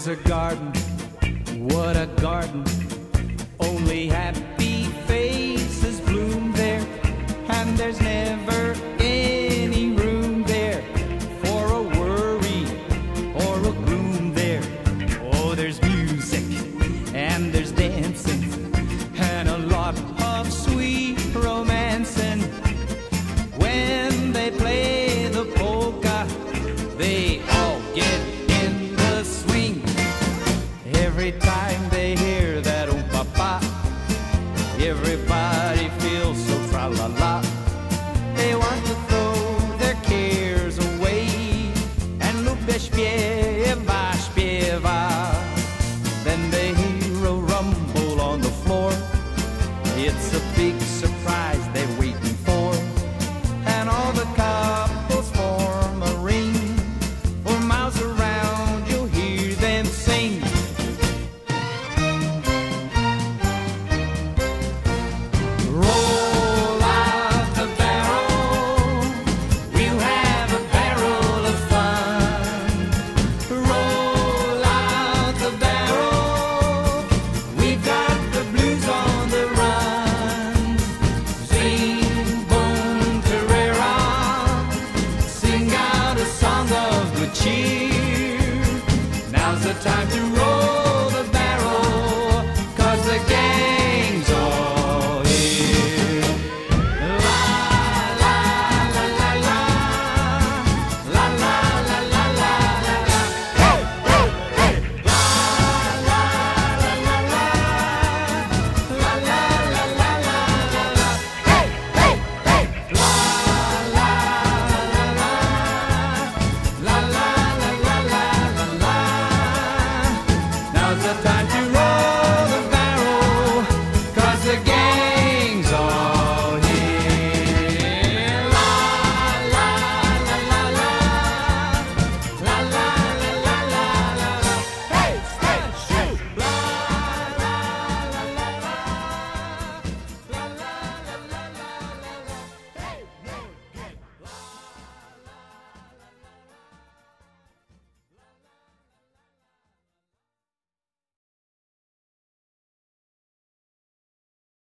There's a garden, what a garden. Only happy faces bloom there, and there's never any room there for a worry or a gloom there. Oh, there's music and there's dancing and a lot of sweet romancing. When they play the polka, they all get in the swing. Every time they hear that pa, everybody feels so tra-la-la. They want to throw their cares away and lubię śpiewa, śpiewa. Then they hear a rumble on the floor. It's a big surprise